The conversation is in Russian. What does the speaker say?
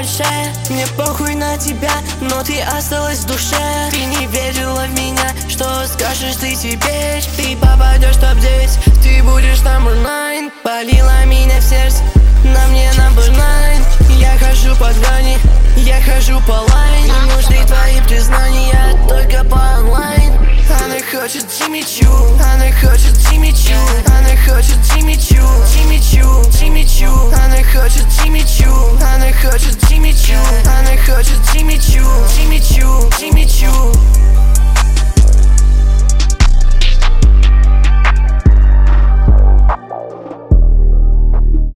больше. Мне похуй на тебя, но ты осталась в душе. Ты не верила в меня, что скажешь ты теперь? Ты попадешь в топ-10, ты будешь number 9. Полила меня в сердце, на мне number 9. Я хожу по грани, я хожу по лайн. Не нужны твои признания, только по онлайн. Она хочет Джимми Чу, она хочет Джимми Чу, она хочет Джимми Чу, Джимми Чу.